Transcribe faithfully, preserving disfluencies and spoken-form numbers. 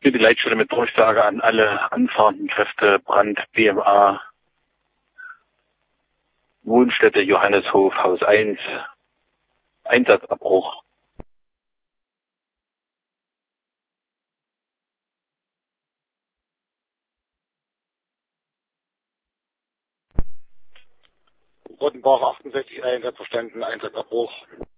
Hier die Leitstelle mit Durchsage an alle anfahrenden Kräfte, Brand, B M A, Wohnstätte, Johanneshof, Haus eins, Einsatzabbruch. Rottenbach achtundsechzig, Einsatz verstanden, Einsatzabbruch.